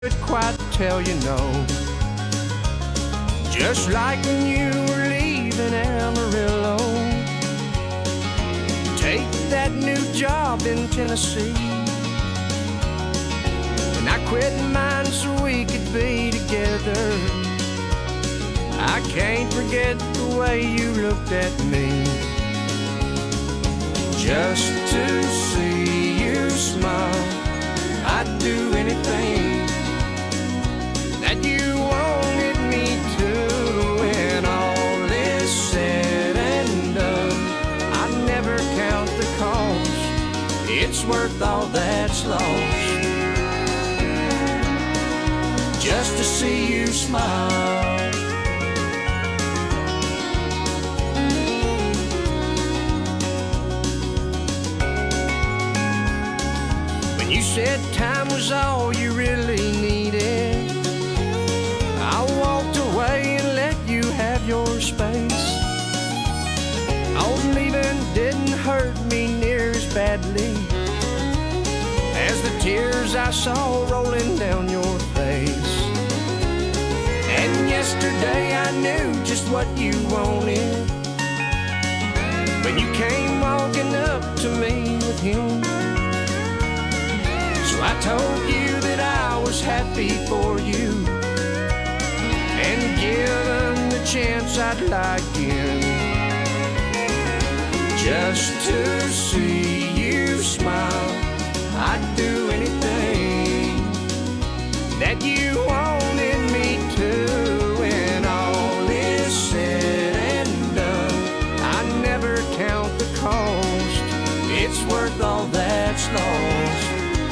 could quite tell you no. Just like when you were leaving Amarillo, take that new job in Tennessee, and I quit mine so we could be together. I can't forget the way you looked at me. Just to see you smile, I'd do anything that you wanted me to. When all is said and done, I'd never count the cost. It's worth all that's lost, just to see you smile. You said time was all you really needed, I walked away and let you have your space. Oh, leaving didn't hurt me near as badly as the tears I saw rolling down your face. And yesterday I knew just what you wanted when you came walking up to me with him. So I told you that I was happy for you, and given the chance I'd lie again, just to see you smile. I'd do anything that you wanted me to. When all is said and done, I never count the cost. It's worth all that's lost,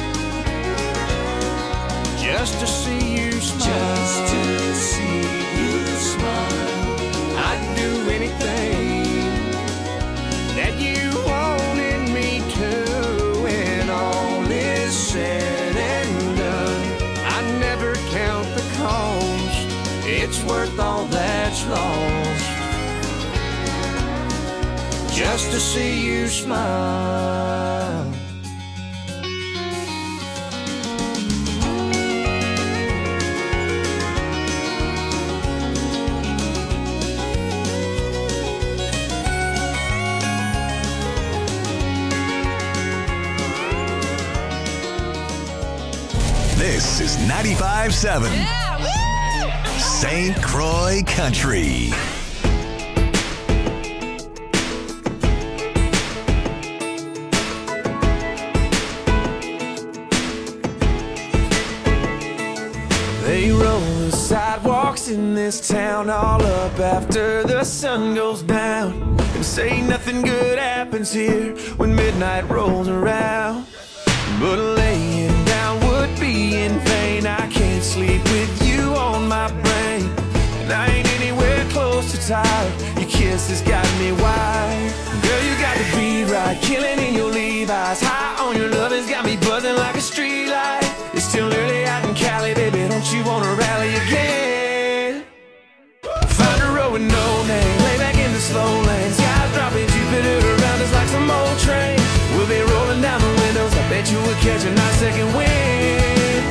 just to see you smile. Just to see you smile. I'd do anything that you wanted me to. When all is said and done, I never count the cost. It's worth all that's lost, just to see you smile. This is 95.7 St. Croix Country. They roll the sidewalks in this town all up after the sun goes down, and say nothing good happens here when midnight rolls around. But laying down would be in vain. I can't sleep with you on my brain, and I ain't anywhere close to tired. Your kiss has got me wired. Girl, you got the beat right, killing in your Levi's. High on your love has got me buzzing like a street light. It's still early out in Cali, baby, don't you wanna rally again? Find a road with no name, lay back in the slow lane. Skies dropping, Jupiter around us like some old train. We'll be rolling down the windows, I bet you would catch a nice second wind.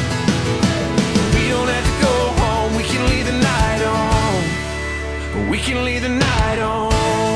We don't have to go home, we can leave the night on. We can leave the night on.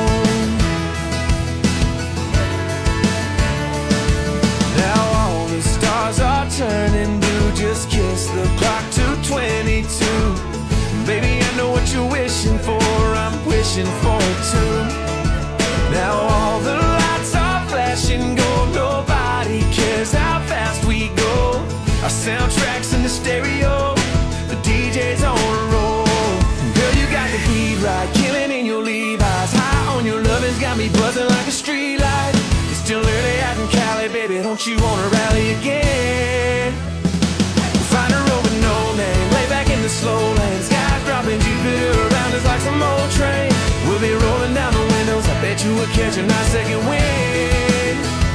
Now all the stars are turning blue, just kiss the clock to 22. Baby, I know what you're wishing for, I'm wishing for it too. Now all the lights are flashing gold, nobody cares how fast we go. Our soundtrack's in the stereo, the DJ's on a roll. Girl, you got the beat right, killing in your Levi's. High on your love has got me buzzing like a street light. It's still early out in Cali, baby, don't you wanna rally again? Find a road with no name, lay back in the slow lane. Skies dropping, Jupiter around us like some old train. We'll be rolling down the windows, I bet you would catch a nice second wind.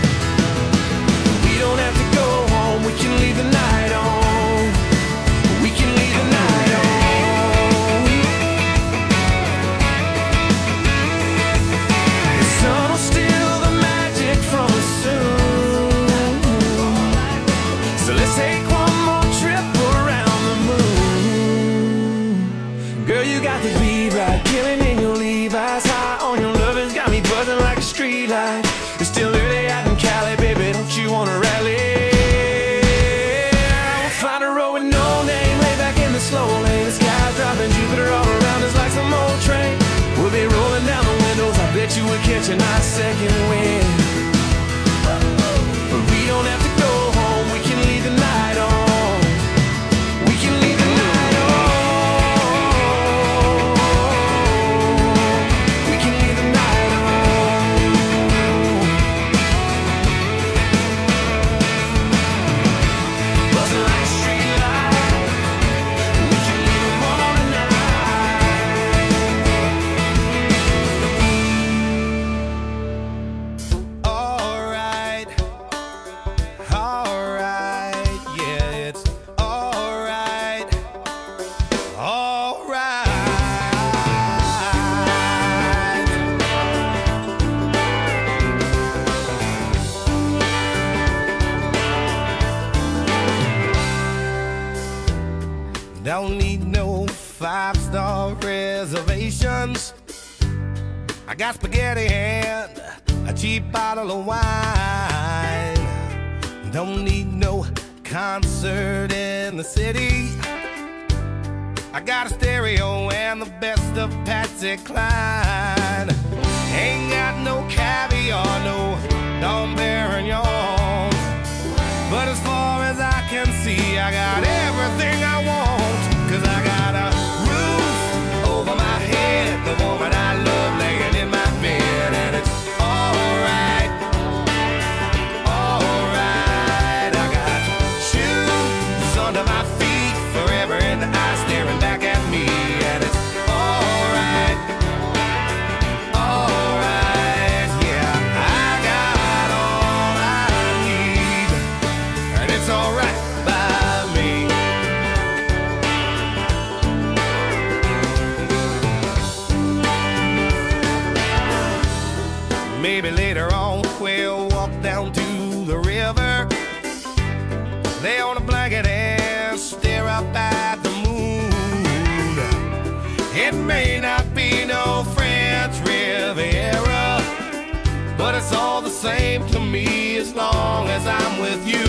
We don't have to go home, we can leave the night on. We can leave the night on. The sun will steal the magic from us soon, so let's take one more trip around catch a nice second wind. But we don't have to go home, we can leave the night on. We can leave the night on. We can leave the night on. Buzzing like a street light, we can leave them on tonight. Alright, alright, yeah, it's alright, alright. Don't need no five-star reservations. I got spaghetti and a cheap bottle of wine. Don't need no concert in the city. I got a stereo and the best of Patsy Cline. Ain't got no caviar, no Dom Perignon. But as far as I can see, I got everything I want. 'Cause I got a roof over my head, the woman I love laying in my bed, and it's alright, alright. I got shoes under my feet, forever in the eye staring back at me, and it's alright, alright. Yeah, I got all I need, and it's alright by me. Maybe later on we'll walk down to the river, lay on a blanket and stare up at the moon. It may not be no French Riviera, but it's all the same to me as long as I'm with you.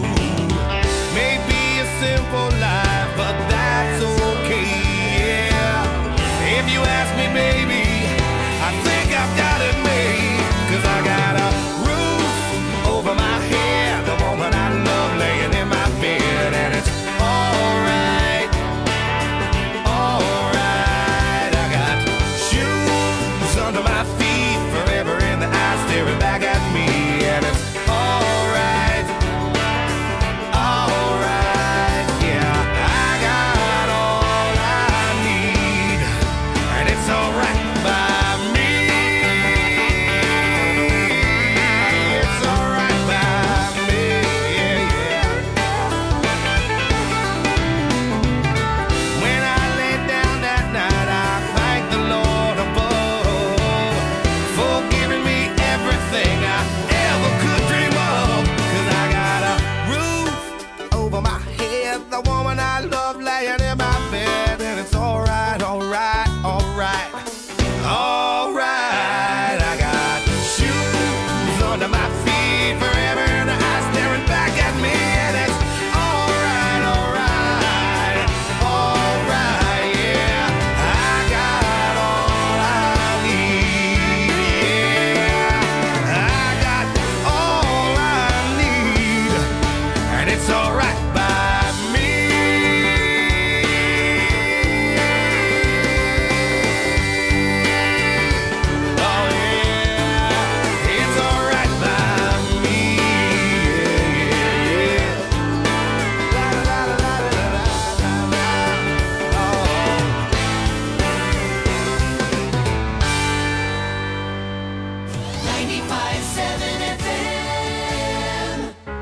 Maybe a simple life, but that's okay, yeah. If you ask me, baby, I think I've got it made. 'Cause I got a roof over my head, the woman I love laying in my bed, and it's alright, alright. I got shoes under my feet, forever in the eye staring back at me, and it's alright, alright. Yeah, I got all I need, and it's alright by me. It's alright by me, yeah, yeah. When I lay down that night, I thank the Lord above for giving me everything I ever could dream of. 'Cause I got a roof over my head, the woman I love laying in my bed, and it's alright, alright, alright, alright. I got shoes under my feet, forever in the eye staring back at me, and it's alright, alright, alright, yeah. I got all I need, yeah. I got all I need, and it's alright by me. Oh yeah, it's alright by me, yeah, yeah, yeah. La la la la la la la la. Oh. 95.7 FM.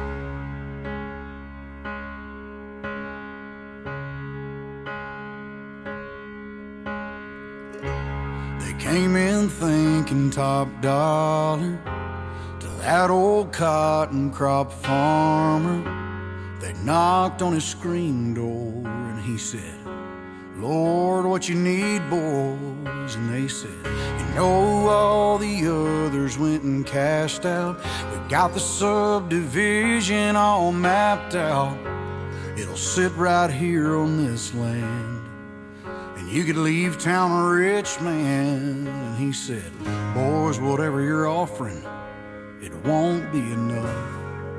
They came in thinking top dollar to that old cotton crop farmer. They knocked on his screen door and he said, Lord, what you need, boys? And they said, you know, all the others went and cashed out. We got the subdivision all mapped out. It'll sit right here on this land. and you could leave town a rich man. And he said, boys, whatever you're offering, it won't be enough.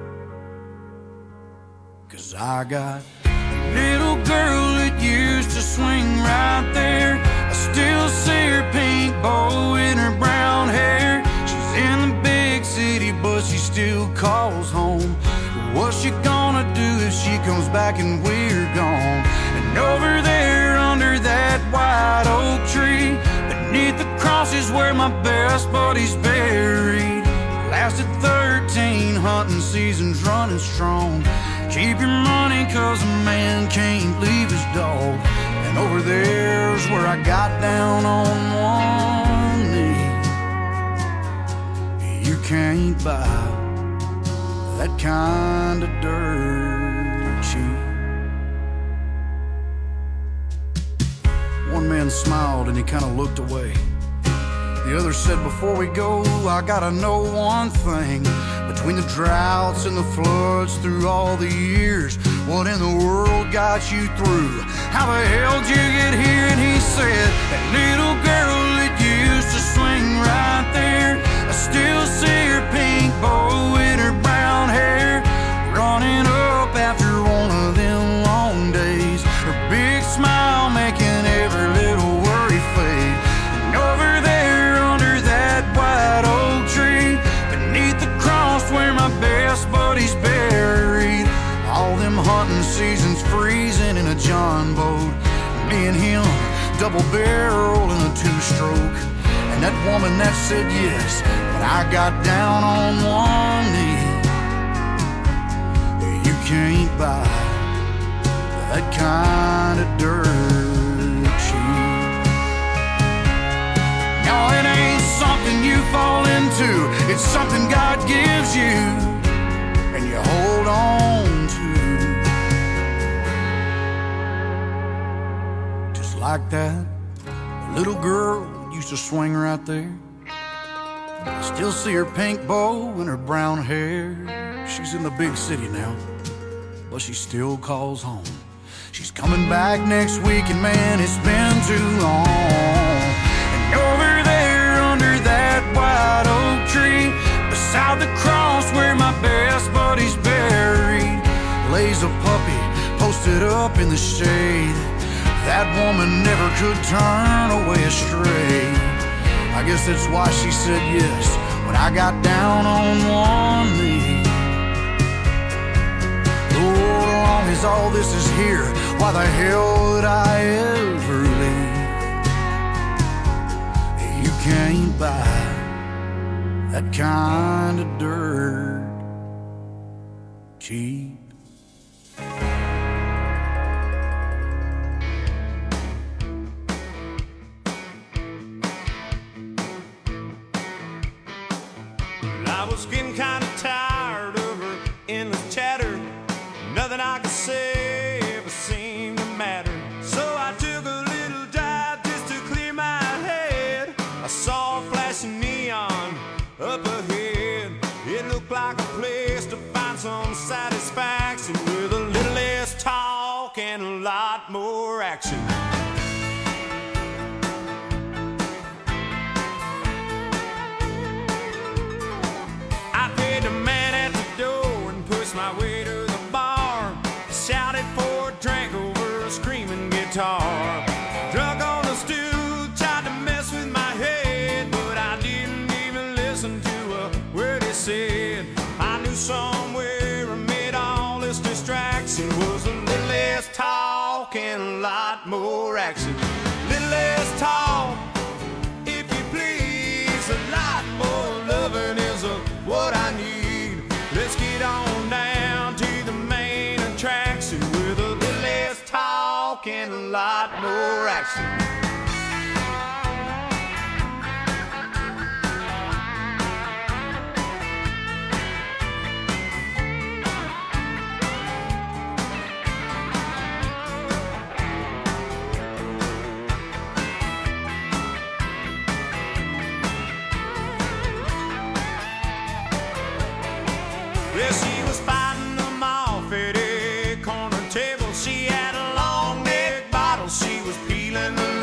'Cause I got a little girl that used to swing right there. I still see her pink bow in her brown hair. She's in the big city, but she still calls home. What's she gonna do if she comes back and we're gone? And over there under that white oak tree, beneath the cross is where my best buddy's buried. Lasted 13 hunting seasons running strong. Keep your money 'cause a man can't leave his dog. And over there's where I got down on one knee. You can't buy that kind of dirt cheap. One man smiled and he kind of looked away. The other said, before we go, I gotta know one thing. Between the droughts and the floods through all the years, what in the world got you through? How the hell did you get here? And he said, that little girl that used to swing right there, I still see her pink bow in her brown hair, running up after one of them long days, her big smile making every little worry fade. And over there under that white oak tree, beneath the cross where my best buddy's buried, all them hunting seasons freezing in a John boat, me and him double barrel in a two-stroke. And that woman that said yes, but I got down on one knee. You can't buy that kind of dirt cheap. No, it ain't something you fall into, it's something God gives you and you hold on to. Just like that little girl used to swing right there. I still see her pink bow and her brown hair. She's in the big city now, but she still calls home. She's coming back next week, and man, it's been too long. And over there under that white oak tree, beside the cross where my best buddy's buried, lays a puppy posted up in the shade. That woman never could turn away astray. I guess that's why she said yes when I got down on one knee. Lord, as long as all this is here, why the hell would I ever leave? You can't buy that kind of dirt cheap. I was getting kind of tired of her endless chatter. Nothing I could say ever seemed to matter. So I took a little dive just to clear my head. I saw a flashing neon up ahead. It looked like a place to find some satisfaction, with a little less talk and a lot more action. My way to the bar, shouted for a drink over a screaming guitar. Drunk on the stool, tried to mess with my head, but I didn't even listen to a word he said. I knew somewhere amid all this distraction was a little less talk and a lot more action. Little less talk, if you please, a lot more loving is what I need. Let's get on down to the main attraction, with a little less talk and a lot more action. Yeah, she was fighting them off at a corner table. She had a long neck bottle. She was peeling the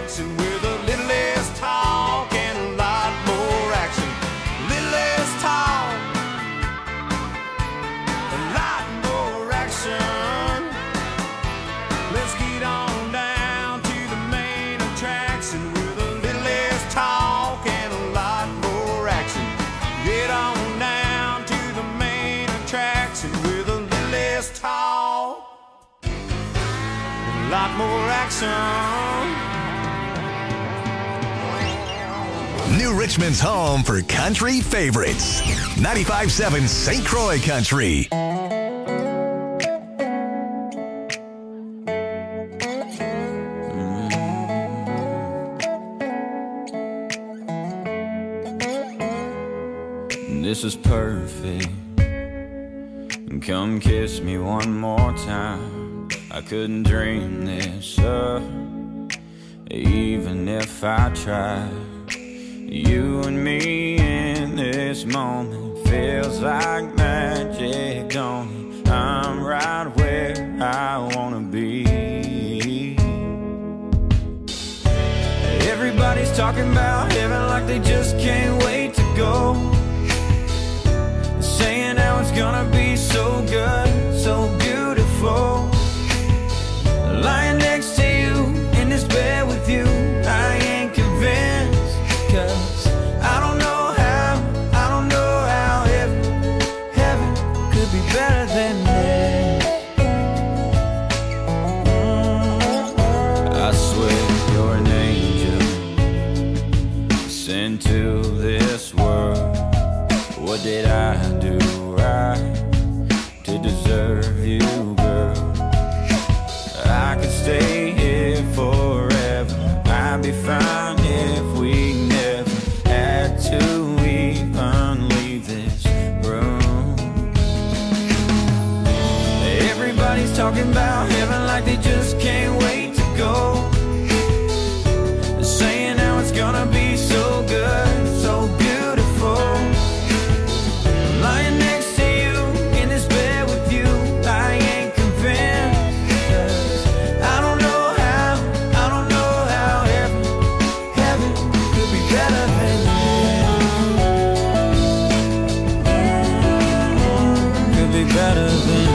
dancing with a little less talk and a lot more action. A little less talk, a lot more action. Let's get on down to the main attraction with a little less talk and a lot more action. Get on down to the main attraction with a little less talk, a lot more action. New Richmond's home for country favorites. 95.7 St. Croix Country. This is perfect. Come kiss me one more time. I couldn't dream this up, even if I tried. You and me in this moment feels like magic, don't it? I'm right where I wanna be. Everybody's talking about heaven like they just can't wait to go, saying how it's gonna be so good, so beautiful. Lying next to you in this bed with you, I ain't convinced, 'cause I don't know how heaven could be better than this. I swear you're an angel sent to this world. What did I do right to deserve you, girl? I could stay here forever. I'd be fine if we never had to even leave this room. Everybody's talking about heaven like they just can't wait to go, saying how it's gonna be so good, so beautiful. Lying next to you in this bed with you, I ain't convinced, 'cause I don't know how heaven could be better than this. Could be better than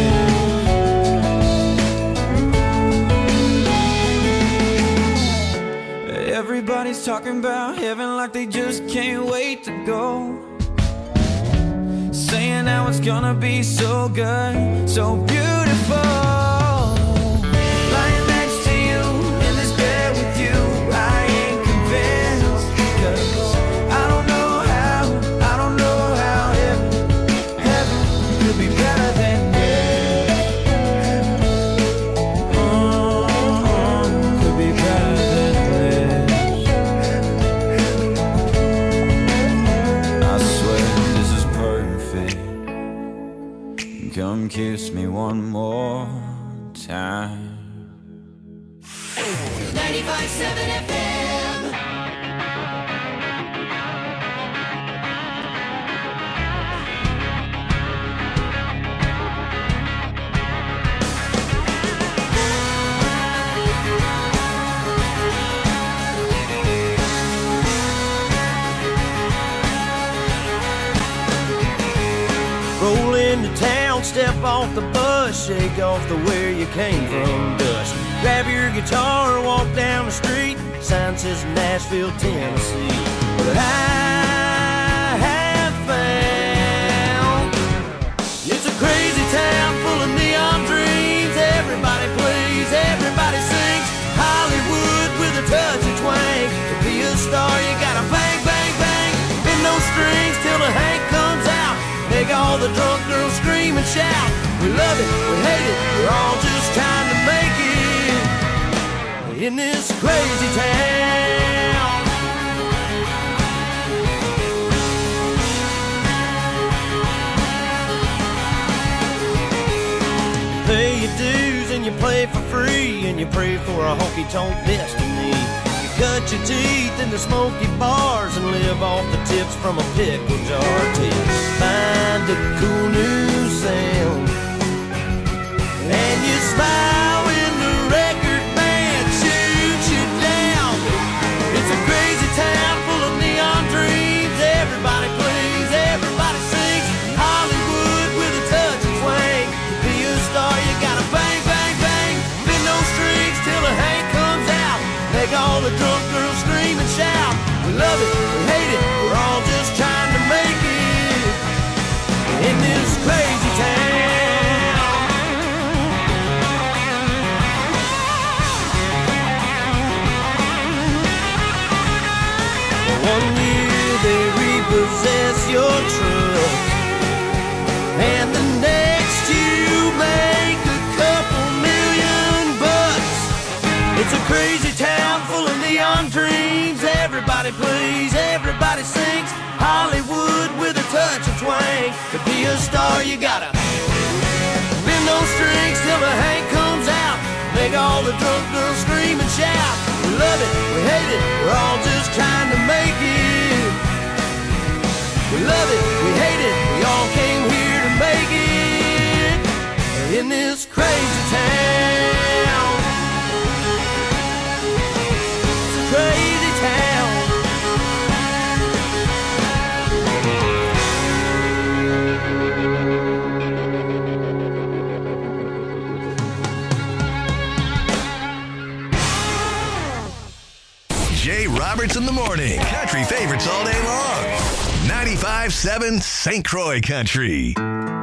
this. Everybody's talking about heaven like they just can't wait to go, saying how it's gonna be so good, so beautiful. Lying next to you in this bed with you, I ain't convinced, 'cause I don't know how heaven could be better than this. Could be better than this. I swear this is perfect. Come kiss me one more time. 95.7 FM. Roll into town, step off the bus, shake off the where you came from dust. Grab your guitar, walk down the street, sign says Nashville, Tennessee. But I have found it's a crazy town full of neon dreams. Everybody plays, everybody sings. Hollywood with a touch of twang. To be a star, you gotta bang, bang, bang. Bend those strings till the Hank comes out. Make all the drunk girls scream and shout. We love it, we hate it, we're all just trying to make it in this crazy town. Pay your dues and you play for free, and you pray for a honky-tonk destiny. You cut your teeth in the smoky bars and live off the tips from a pickle jar till you find a cool new sound. And you smile when the record man shoots you down. drunk girls scream and shout. We love it, we hate it, we're all just trying to make it in this crazy town. One year they repossess your truck, and the next you make a couple $1,000,000. It's a crazy town full of neon dreams. Everybody plays, everybody sings. Hollywood with a touch of twang. To be a star you gotta bend those strings till the Hank comes out. Make all the drunk girls scream and shout. We love it, we hate it, we're all just trying to make it. We love it, we hate it, we all came here to make it in this crazy town. It's a crazy town. Jay Roberts in the morning. Country favorites all day long. 95.7 St. Croix Country.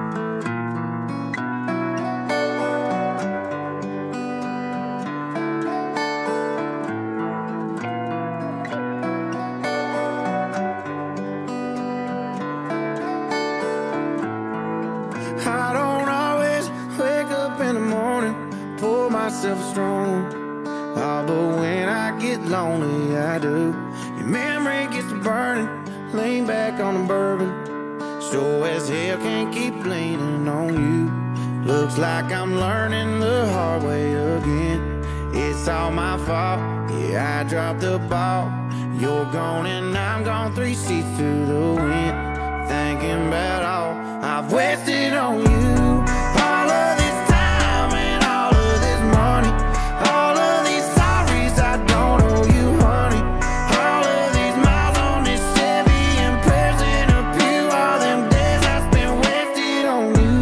I don't always wake up in the morning, pour myself a strong. Oh, but when I get lonely, I do. Your memory gets to burning, lean back on the bourbon. Sure as hell can't keep leaning on you. Looks like I'm learning the hard way again. It's all my fault, yeah, I dropped the ball. You're gone and I'm gone, 3 seats to the wind. Thinking about all I've wasted on you. All of this time and all of this money. All of these sorries I don't owe you, honey. All of these miles on this Chevy and prayers in a pew. All them days I spent wasted on you.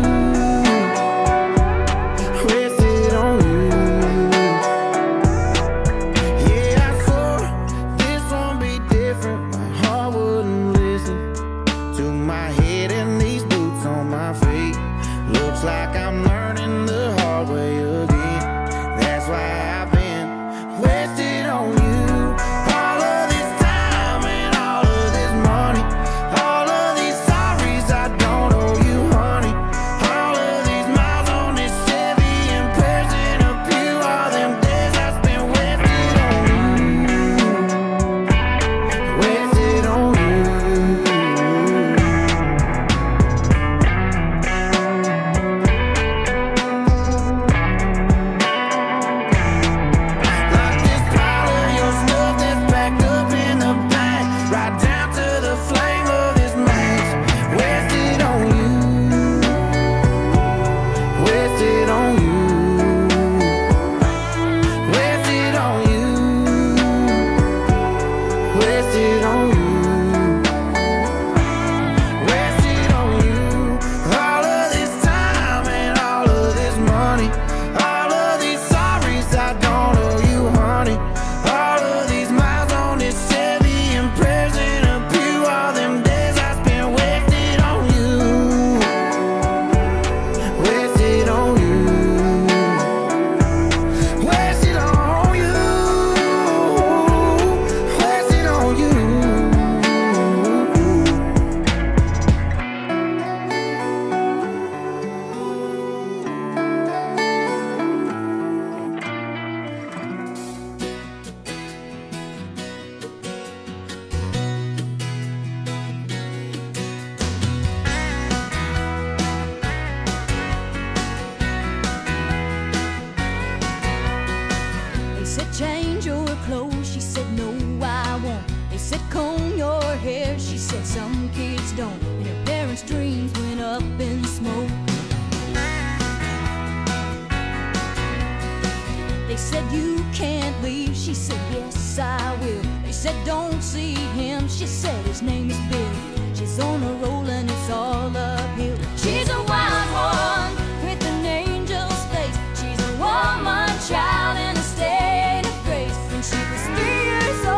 Wasted on you. Yeah, I swore this won't be different. My heart wouldn't listen to my head and these boots on my feet. Looks like I'm learning the hard way again. That's why I've been wasted on you. All of this time and all of this money. All of these sorries I don't owe you, honey. All of these miles on this Chevy and prayers in a pew. All them days I spent wasted on you. Wasted on you. Like this pile of your stuff that's packed up in the back, right down to the flame of this match. Wasted on you. Wasted on you. Wasted on you. Wasted on you. Wasted on you. All of this time and all of this money. All of these sorries I don't owe you, honey. All of these miles on this Chevy and prayers in a pew. All them days I spent wasted on you. Wasted on you. Wasted on you. Wasted on you. They said change your clothes, she said no I won't. They said comb your hair, she said some kids don't. And her parents' dreams went up in smoke. They said you can't leave, she said yes I will. They said don't see him, she said his name is Bill. She's on a roll and it's all uphill. She's a wild one with an angel's face. She's a woman child in a state of grace. When she was 3 years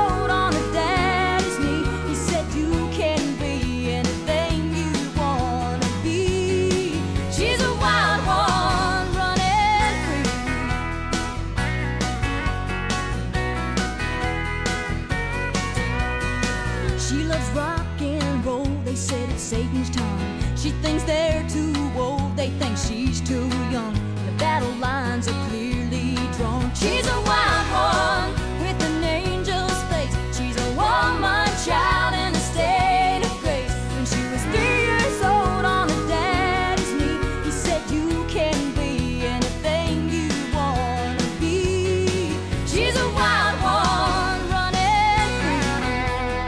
Satan's tongue. She thinks they're too old, they think she's too young. The battle lines are clearly drawn. She's a wild one with an angel's face. She's a woman child in a state of grace. When she was 3 years old on her daddy's knee, he said you can be anything you wanna be. She's a wild one running free.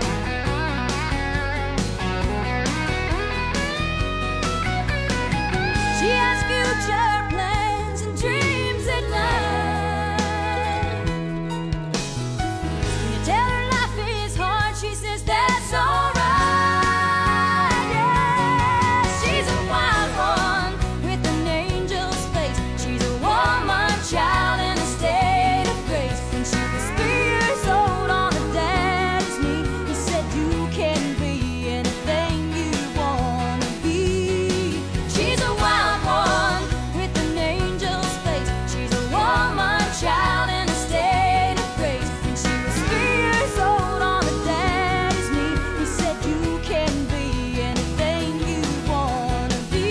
She has future plans and dreams at night. When you tell her life is hard, she says that's alright. Yeah, she's a wild one with an angel's face. She's a woman child in a state of grace. When she was 3 years old on her daddy's knee, he said you can be anything you wanna be. She's a wild one with an angel's face. She's a woman child in a state of grace. When she was 3 years old on her daddy's knee, he said you can be anything you wanna be.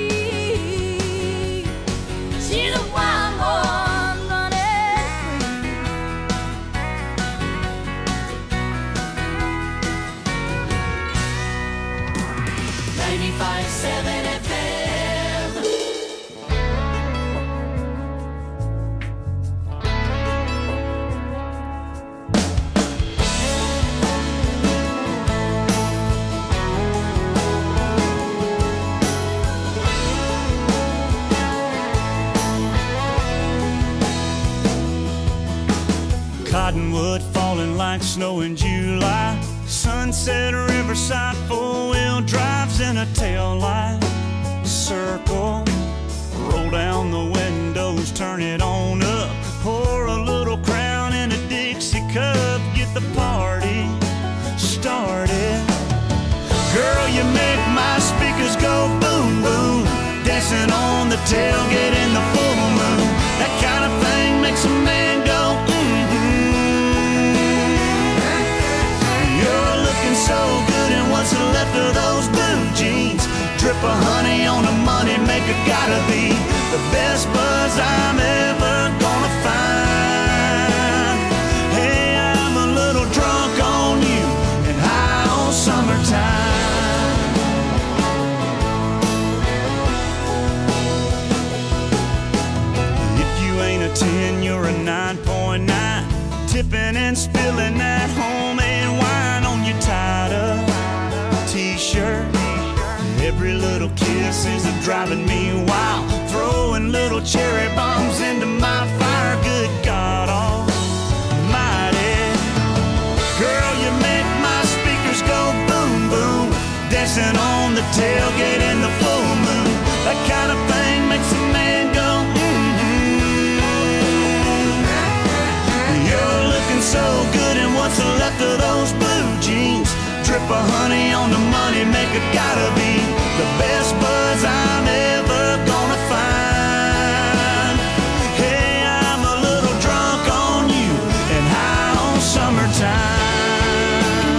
She's a wild one running free. 95.7 FM. Cottonwood falling like snow in July. Sunset Riverside, four-wheel drives in a tail light. Circle, roll down the windows, turn it on up. Pour a little Crown in a Dixie cup, get the party started. Girl, you make my speakers go boom, boom. Dancing on the tailgate in the full moon. That kind of thing makes a man go You're looking so good in what's left of those blue jeans. Drip of honey on the money maker, gotta be the best buzz I'm ever gonna find. Hey, I'm a little drunk on you and high on summertime. If you ain't a 10, you're a 9.9. Tipping and spilling that homemade wine on your tied-up t-shirt. Every little kiss is driving me wild. Throwing little cherry bombs into my fire. Good God almighty. Girl, you make my speakers go boom, boom. Dancing on the tailgate in the full moon. That kind of thing makes a man go You're looking so good in what's left of those blue jeans. Drip of honey on the money maker, gotta be the best buzz I'm ever gonna find. Hey, I'm a little drunk on you and high on summertime.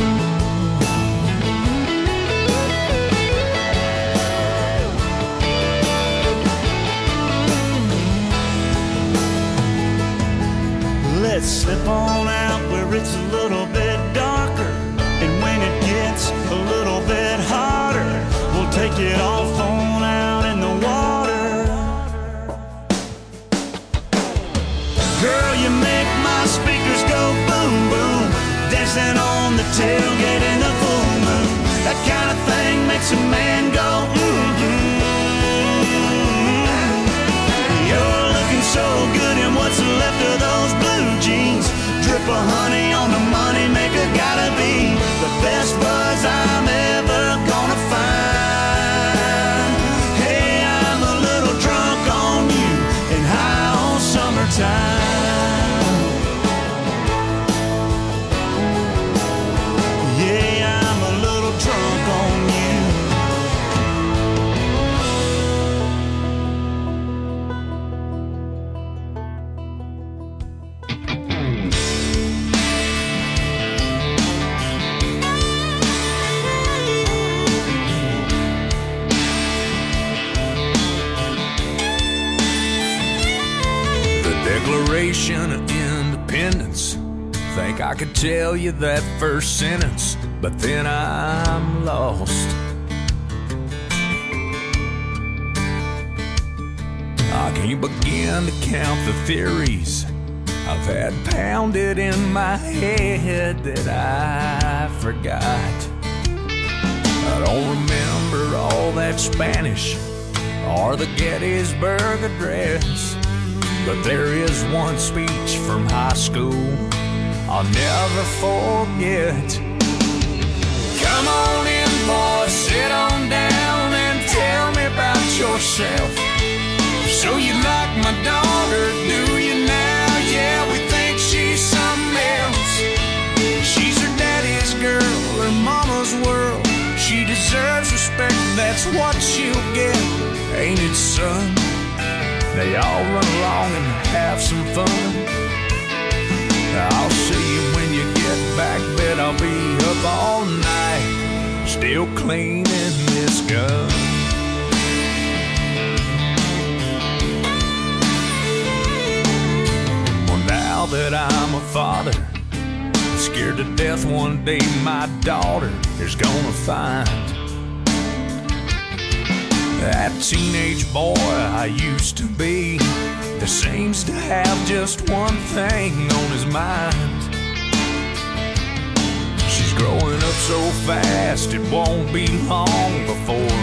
Let's slip on out where it's a little bit darker. And when it gets a little bit hotter, we'll take it off on out in the water. Girl, you make my speakers go boom, boom. Dancing on the tailgate in the full moon. That kind of thing makes a man go You're looking so good in what's left of those blue jeans. Drip of honey on the money maker, gotta be the best buzz I'm ever gonna find. Hey, I'm a little drunk on you and high on summertime. Yeah, I'm a little drunk on you Declaration of Independence. Think I could tell you that first sentence, but then I'm lost. I can't begin to count the theories I've had pounded in my head that I forgot. I don't remember all that Spanish or the Gettysburg Address, but there is one speech from high school I'll never forget. Come on in, boy, sit on down and tell me about yourself. So you like my daughter, do you now? Yeah, we think she's something else. She's her daddy's girl, her mama's world. She deserves respect, that's what she'll get. Ain't it, son? They all run along and have some fun. I'll see you when you get back, bet I'll be up all night, still cleaning this gun. Well, now that I'm a father, I'm scared to death one day my daughter is gonna find that teenage boy I used to be that seems to have just one thing on his mind. She's growing up so fast it won't be long before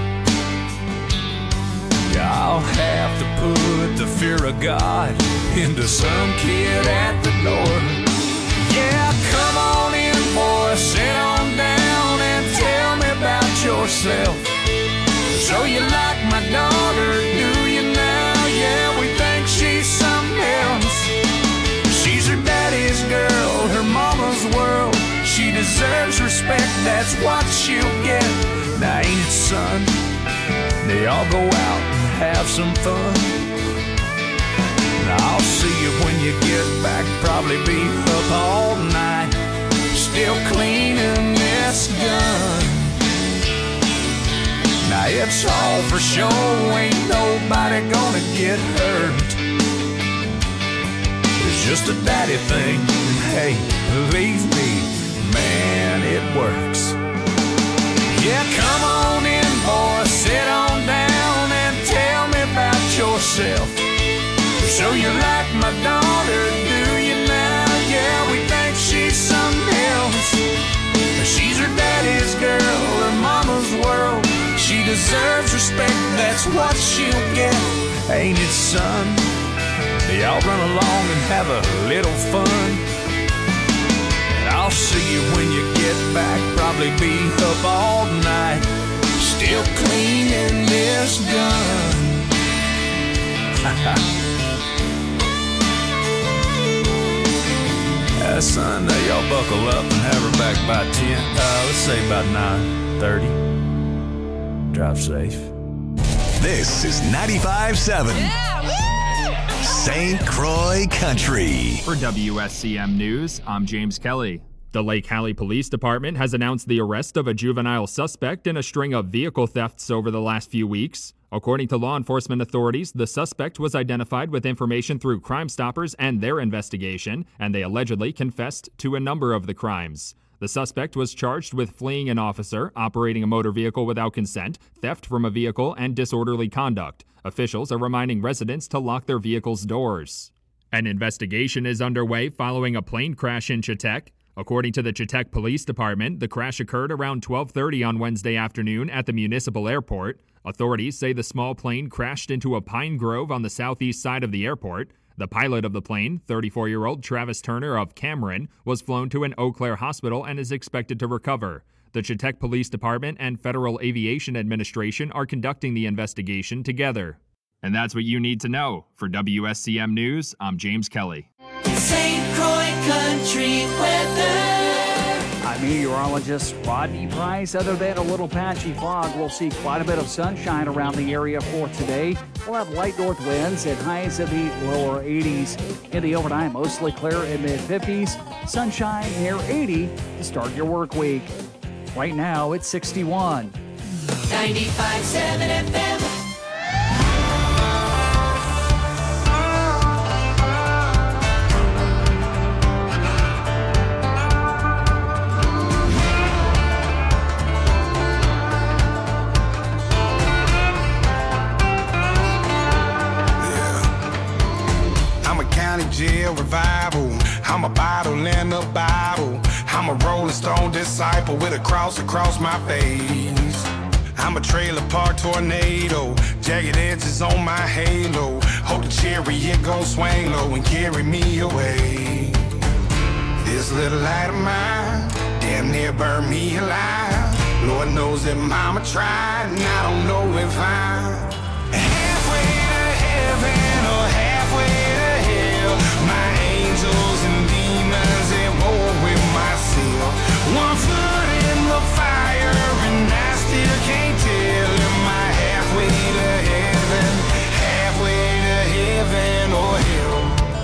I'll have to put the fear of God into some kid at the door. Yeah, come on in, boy, sit on down and tell me about yourself. So you like my daughter, do you now? Yeah, we think she's something else. She's her daddy's girl, her mama's world. She deserves respect, that's what she'll get. Now ain't it, son? They all go out and have some fun. Now I'll see you when you get back, probably be up all night, still cleaning this gun. Now it's all for show, ain't nobody gonna get hurt. It's just a daddy thing, and hey, believe me, man, it works. Yeah, come on in, boy, sit on down and tell me about yourself. So you like my daughter, do you now? Yeah, we think she's something else. She's her daddy's girl, her mama's world. She deserves respect, that's what she'll get. Ain't it, son? Y'all run along and have a little fun. And I'll see you when you get back, probably be up all night, still cleaning this gun. Son, y'all buckle up and have her back by 10. Let's say about 9:30. Drive safe. This is 95.7 St. Croix Country. For WSCM News, I'm James Kelly. The Lake Hallie Police Department has announced the arrest of a juvenile suspect in a string of vehicle thefts over the last few weeks. According to law enforcement authorities, the suspect was identified with information through Crime Stoppers and their investigation, and they allegedly confessed to a number of the crimes. The suspect was charged with fleeing an officer, operating a motor vehicle without consent, theft from a vehicle, and disorderly conduct. Officials are reminding residents to lock their vehicles' doors. An investigation is underway following a plane crash in Chetek. According to the Chetek Police Department, the crash occurred around 12:30 on Wednesday afternoon at the municipal airport. Authorities say the small plane crashed into a pine grove on the southeast side of the airport. The pilot of the plane, 34-year-old Travis Turner of Cameron, was flown to an Eau Claire hospital and is expected to recover. The Chetek Police Department and Federal Aviation Administration are conducting the investigation together. And that's what you need to know. For WSCM News, I'm James Kelly. St. Croix Country weather. I'm meteorologist Rodney Price. Other than a little patchy fog, we'll see quite a bit of sunshine around the area for today. We'll have light north winds and highs of the lower 80s. In the overnight, mostly clear in mid-50s. Sunshine near 80 to start your work week. Right now, it's 61. 95.7 FM. Bible. I'm a Rolling Stone disciple with a cross across my face. I'm a trailer park tornado, jagged edges on my halo. Hope the chariot gon' swing low and carry me away. This little light of mine damn near burned me alive. Lord knows that mama tried, and I don't know if I'm halfway to heaven or halfway to hell. My angels and demons at war with myself. One foot in the fire and I still can't tell. Am I halfway to heaven, halfway to heaven or hell?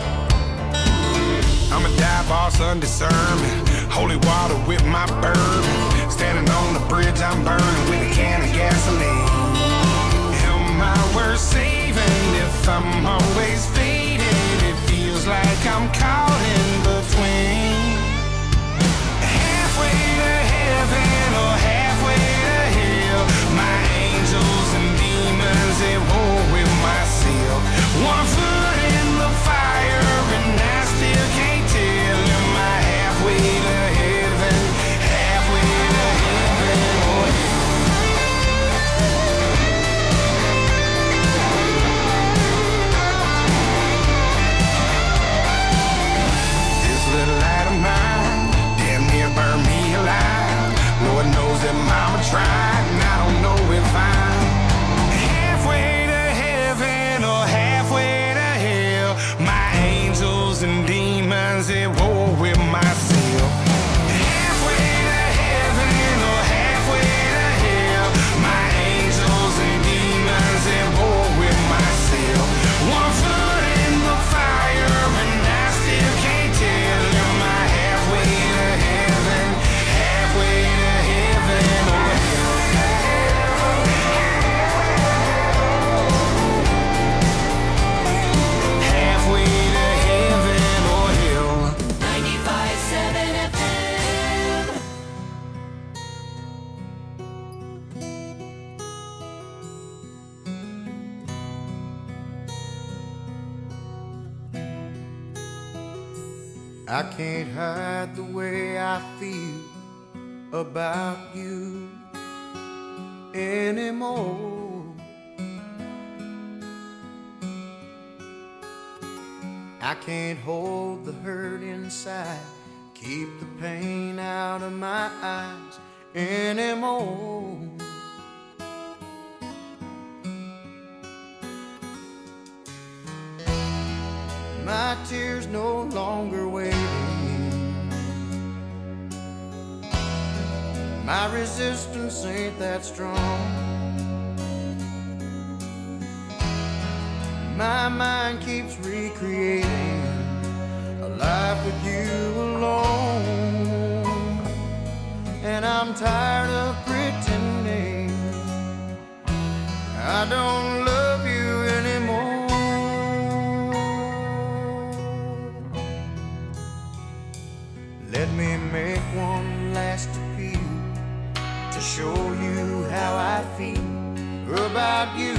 I'm a dive boss on discernment, holy water with my bourbon. Standing on the bridge I'm burning with a can of gasoline. Am I worth saving if I'm always faded? It feels like I'm caught in between. Halfway to heaven or halfway to hell. My angels and demons at war with myself. One foot in the fire and I still can't tell. Am I halfway to heaven, halfway to heaven or hell? This little light of mine damn near burned me alive. Lord knows that mama tried, and I don't know if I'm halfway to heaven or halfway to hell. My angels and demons at war with myself. Halfway to heaven or halfway to hell. My angels and demons at war with myself. One foot in the fire and I still can't tell. Am I halfway to heaven, halfway to heaven or hell? Halfway to heaven or hell? 95.7 FM. I can't hide the way I feel about you anymore. I can't hold the hurt inside, keep the pain out of my eyes anymore. My tears no longer waiting. My resistance ain't that strong. My mind keeps recreating a life with you alone. And I'm tired of pretending I don't love you anymore. Let me make one last appeal to show you how I feel about you.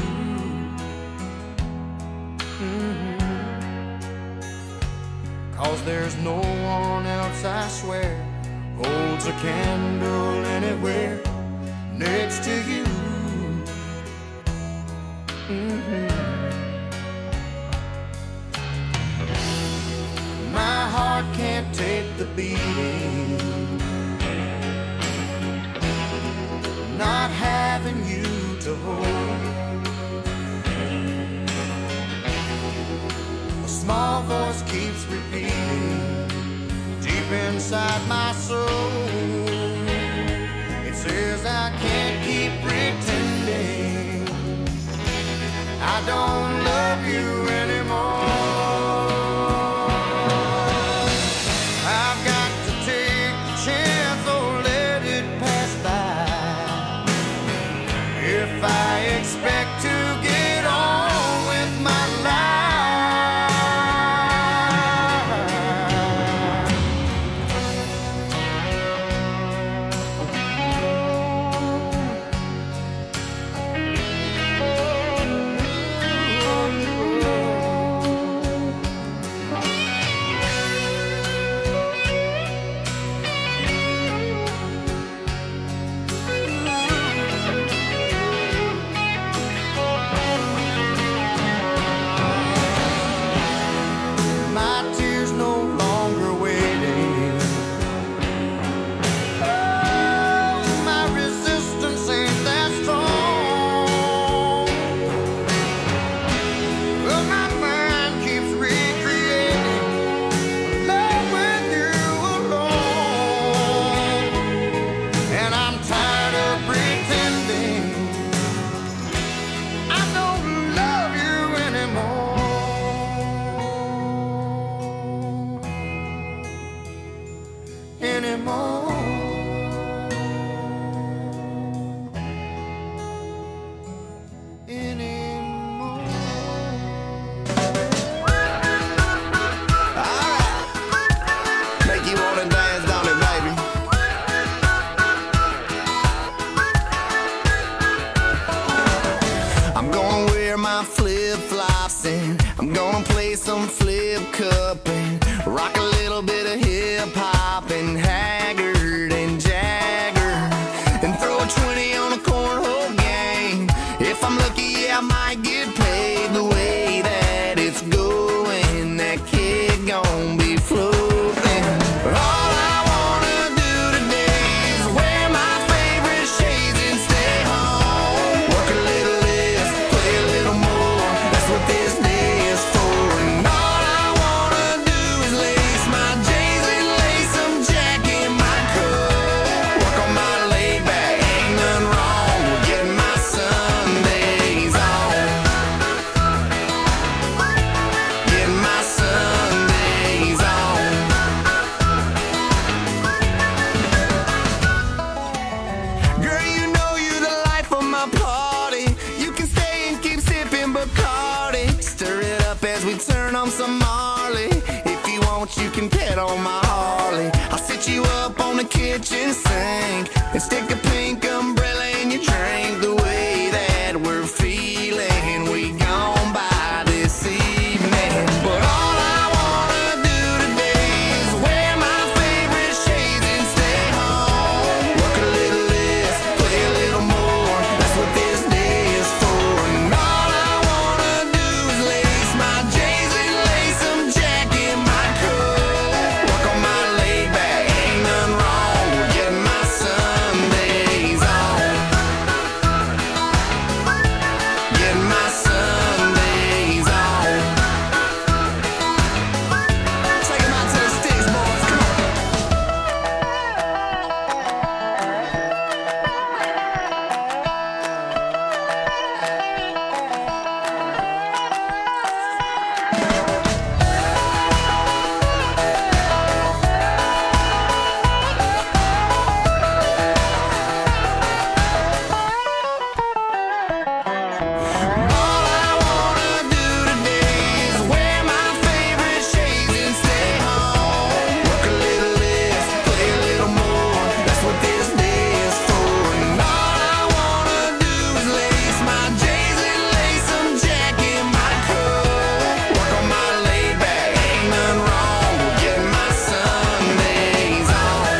Cause there's no one else, I swear, holds a candle anywhere next to you. My heart can't take the beating, not having you to hold. A small voice keeps repeating deep inside my soul. It says I can't keep pretending I don't love you anymore. I've got to take the chance or let it pass by. If I expect to get on with my life, anymore. Flip-flops and I'm gonna play some flip cup and rock a little bit of hip-hop and Haggard and Jagger and throw a 20 on a cornhole game. If I'm lucky, yeah, I might get paid. The way that it's going, that kid gon' be floating. All I wanna do today is wear my favorite shades and stay home. Work a little less, play a little more. That's what this day is for. And all I wanna do is lace my J's and lace some Jack in my coat. Work on my laid back, ain't nothing wrong with getting my Sundays on. Getting my Sundays on. Girl, you know you're the life of my party. You can stay and keep sipping Bacardi. Stir it up as we turn on some Marley. If you want, you can pet on my Harley. I'll sit you up on the kitchen sink and stick a pink umbrella in your drink. The way that we're feeling, we gon' buy this evening. But all I wanna do today is wear my favorite shades and stay home. Work a little less, play a little more. That's what this day is for. And all I wanna do is lace my J's and lace some Jack in my coat. Work on my laid back, ain't nothing wrong with getting my Sundays on. Getting my Sundays on. Take 'em out to the sticks, boys. Come on. All I wanna do today is wear my favorite shades and stay home. Work a little less, play a little more. That's what this day is for. And all I wanna do is lace my J's and lace some Jack in my coat. Work on my laid back, ain't nothing wrong with getting my Sundays on.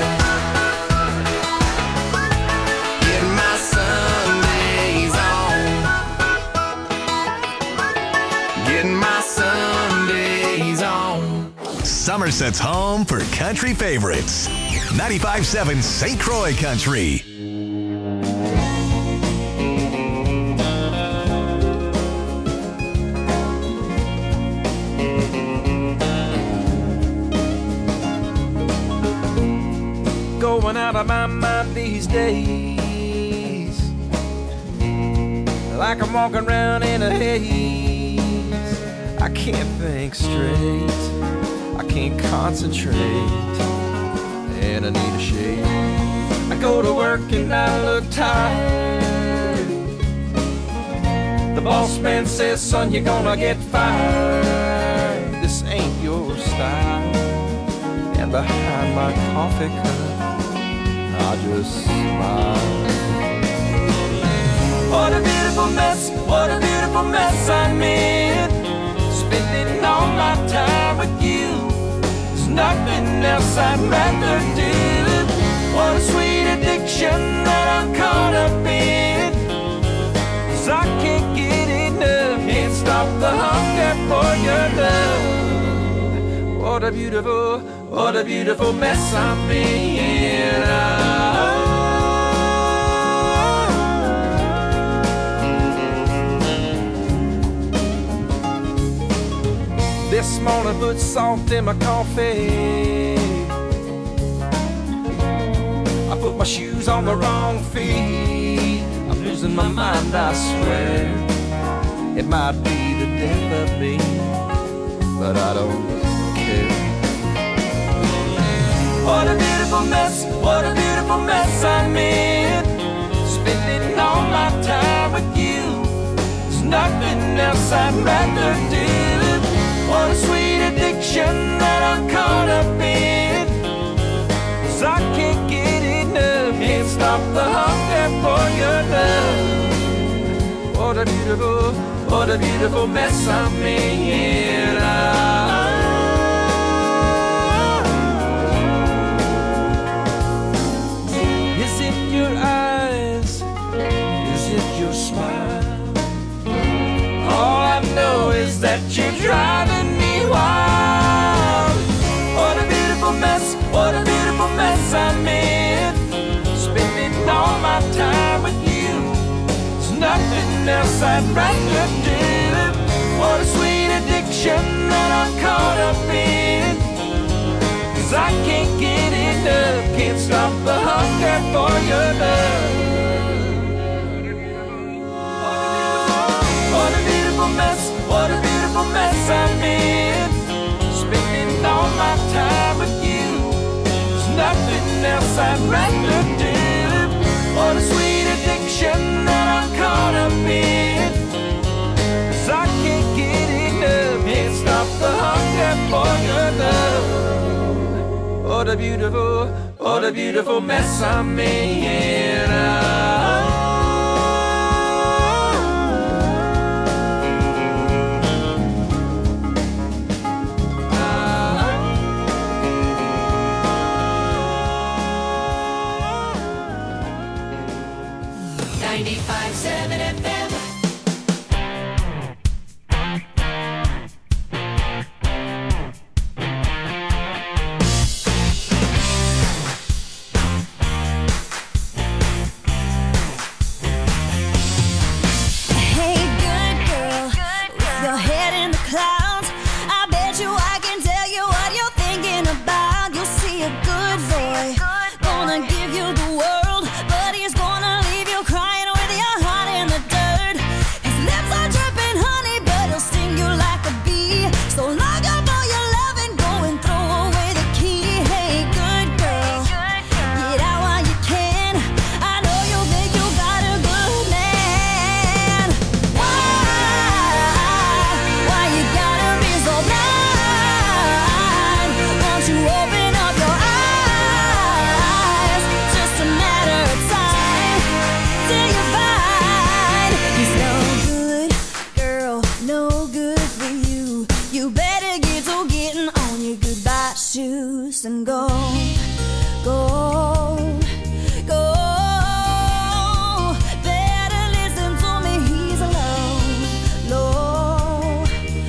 Getting my Sundays on. Getting my Sundays on. Somerset's home for country favorites. 95.7 St. Croix Country. Going out of my mind these days, like I'm walking around in a haze. I can't think straight, I can't concentrate, and I need a shave. I go to work and I look tired. The boss man says, son, you're gonna get fired. This ain't your style. And behind my coffee cup, I just smile. What a beautiful mess, what a beautiful mess I'm in. Spending all my time with you. There's nothing else I'd rather do. What a sweet addiction that I'm caught up in. 'Cause I can't get enough, can't stop the hunger for your love. What a beautiful mess I'm in. This morning put salt in my coffee. I put my shoes on the wrong feet. I'm losing my mind, I swear. It might be the death of me, but I don't care. What a beautiful mess, what a beautiful mess I'm in. Spending all my time with you, there's nothing else I'd rather do. What a sweet addiction that I'm caught up in, 'cause I can't get enough, can't stop the hunger for your love. What a beautiful mess I'm in. Is it your eyes? Is it your smile? All I know is that you're driving me wild. What a beautiful mess, what a beautiful mess I'm in. Spending all my time with you, there's nothing else I'd rather do. What a sweet addiction that I'm caught up in, 'cause I can't get enough, can't stop the hunger for your love. What a beautiful mess, what a beautiful mess I'm in. Spending all my time with you, there's nothing else I'd rather do. What a sweet addiction that I'm caught up in, 'cause I can't get enough, can't stop the hunger for your love. What a beautiful mess I'm in. And go, go, go. Better listen to me, he's alone, low,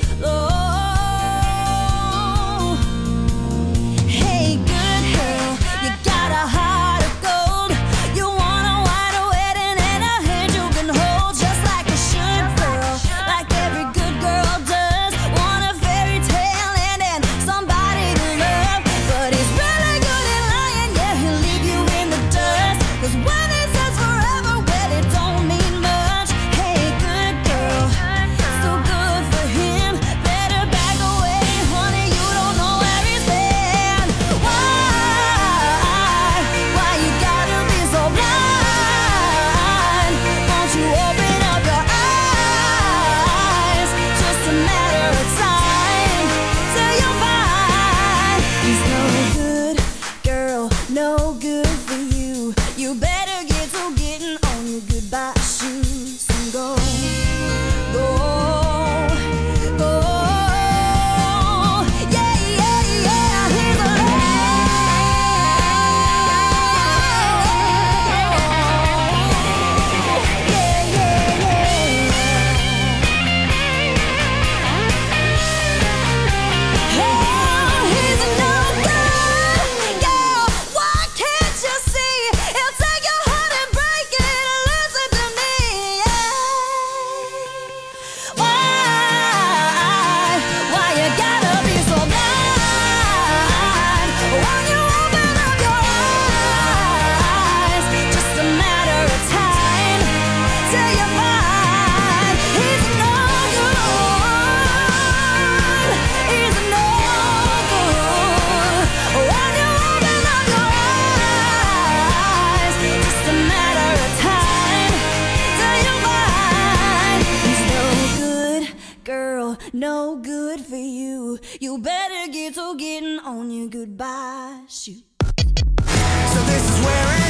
low. Hey, good girl, you got a heart of gold. You want a white wedding and a hand you can hold, just like a should girl, like every good girl does. Want a fairy tale ending, somebody to love. But he's really good at lying, yeah, he'll leave you in the dust. 'Cause when he says forever, well, it don't mean much. Hey, good girl, so good for him. Better back away, honey, you don't know where he's been. Why you gotta be so blind? Won't you open up your eyes? Just a matter of time till you'll find he's no good, girl, no good for you. You better get to getting on your goodbye shoes and go, go, go. Yeah, yeah, yeah, he's yeah, yeah, yeah. Oh, he's no good, girl. Why can't you on your goodbye shoot. So this is where it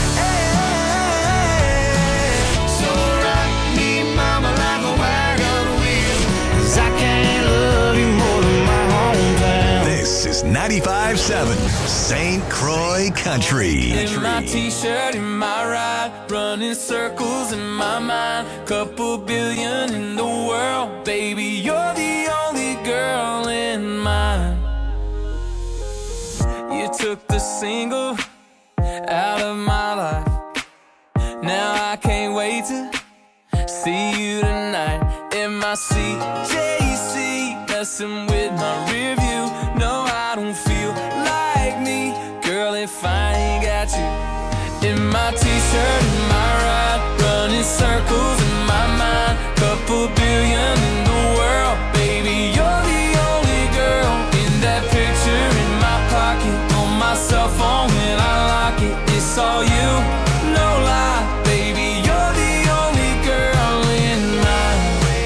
ends. So rock me, mama, like a wagon wheel, 'cause I can't love you more than my hometown. This is 95.7 St. Croix Country. In my t-shirt, in my ride, running circles in my mind. Couple billion in the world, baby, you're the only girl in mine. You took the single out of my life. Now I can't wait to see you tonight. In my CJC, messing with my rear view. No, I don't feel like me, girl, if I ain't got you. In my t-shirt, in my ride, running circles in my mind. Couple billion in the world, baby, you're the only girl. In that picture in my pocket, on my cell phone when I lock it, it's all you, no lie, baby, you're the only girl in mine.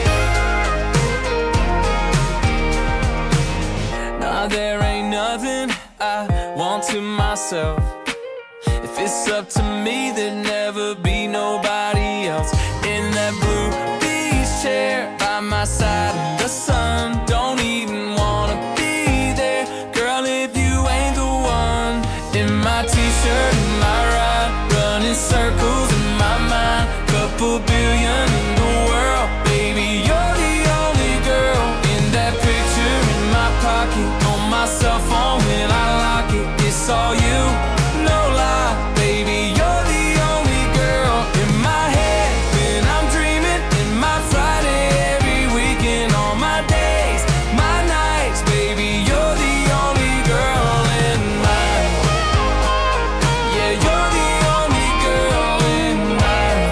Nah, there ain't nothing I want to myself. If it's up to me, there'd never be nobody else. In that blue beach chair by my side in the sun, don't even wanna be there, girl, if you ain't the one. In my t-shirt, in my ride, running circles in my mind. Couple billion in the world, baby, you're the only girl. In that picture in my pocket, on my cell phone when I lock it, it's all you, no lie, baby, you're the only girl. In my head when I'm dreaming, in my Friday every weekend, all my days, my nights, baby, you're the only girl in mine. Yeah, you're the only girl in mine.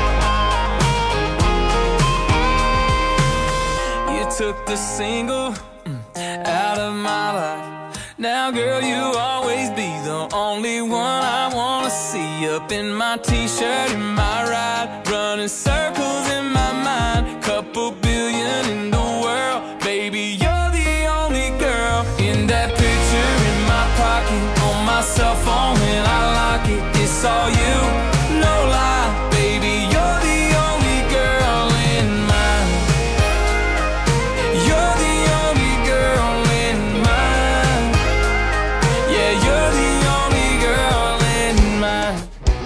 You took the single out of my life. Now, girl, you'll always be the only one I wanna see. Up in my t-shirt, in my ride, running circles in my mind. Couple billion in the world, baby, you're the only girl. In that picture in my pocket, on my cell phone when I lock it, it's all you, no lie, baby, you're the only girl in mine. You're the only girl in mine. Yeah, you're the only girl in mine.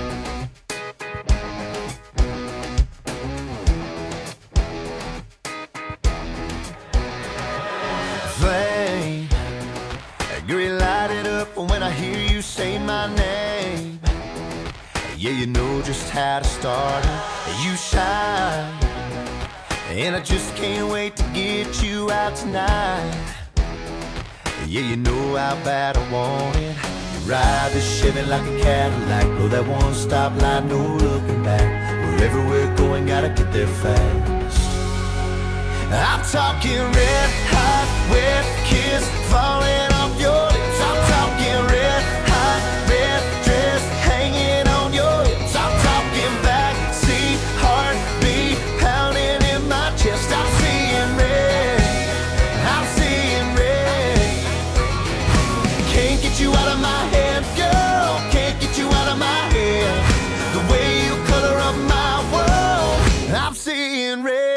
Flame, girl, you light it up when I hear you say my name. Yeah, you know just how to start it. You shine, and I just can't wait to get you out tonight. Yeah, you know how bad I want it. You ride this Chevy like a Cadillac, blow that one stop light, no looking back. Wherever we're going, gotta get there fast. I'm talking red hot, wet kiss falling off your lips. I'm talking red hot, red dress hanging on your hips. I'm talking backseat heartbeat pounding in my chest. I'm seeing red, I'm seeing red. Can't get you out of my head, girl, can't get you out of my head. The way you color up my world, I'm seeing red.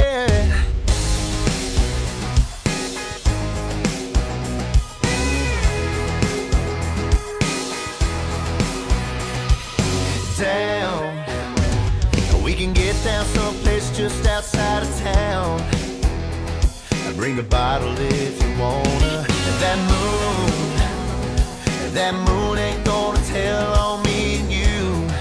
Down, we can get down someplace just outside of town. Bring a bottle if you wanna. And that moon ain't gonna tell on me and you.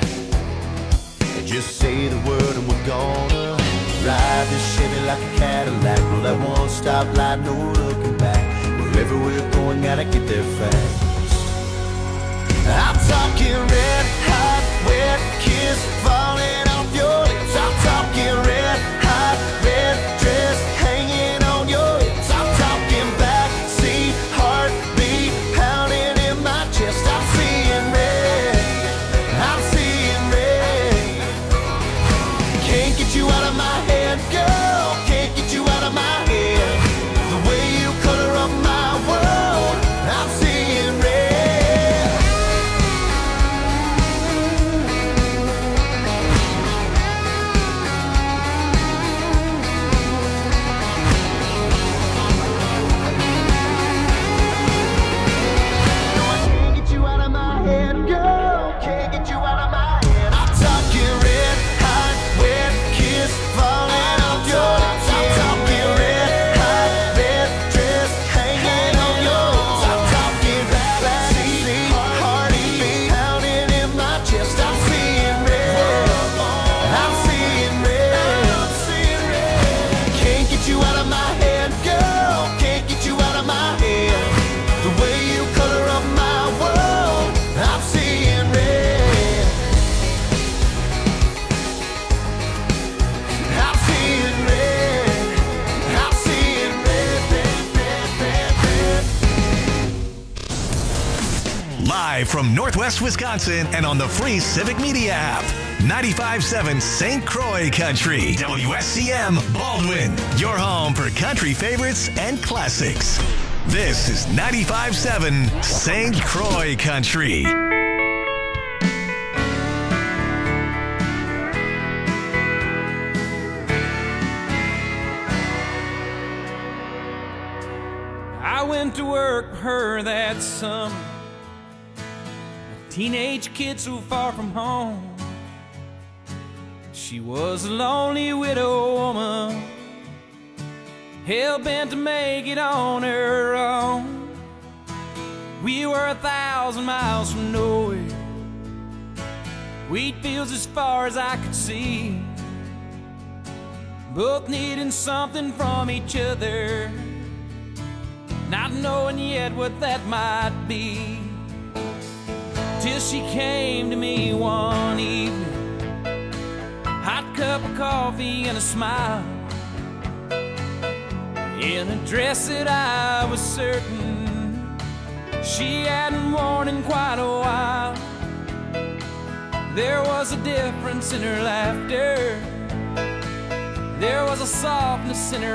Just say the word and we're gonna ride this Chevy like a Cadillac, roll that one stop light, no looking back. Wherever we're going, gotta get there fast. I'm talking red hot, wet kiss falling off your lips. I'm talking red hot, red dress hanging on your hips. I'm talking backseat heartbeat pounding in my chest. I'm seeing red, I'm seeing red. Can't get you out of my head, girl, can't get you out of my head. The way you color up my world, I'm seeing from Northwest Wisconsin and on the free Civic Media app. 95.7 St. Croix Country. WSCM Baldwin. Your home for country favorites and classics. This is 95.7 St. Croix Country. I went to work for her that summer, a teenage kid so far from home. She was a lonely widow woman, hell-bent to make it on her own. We were 1,000 miles from nowhere, wheat fields as far as I could see, both needing something from each other, not knowing yet what that might be. Till she came to me one evening, hot cup of coffee and a smile, in a dress that I was certain she hadn't worn in quite a while. There was a difference in her laughter, there was a softness in her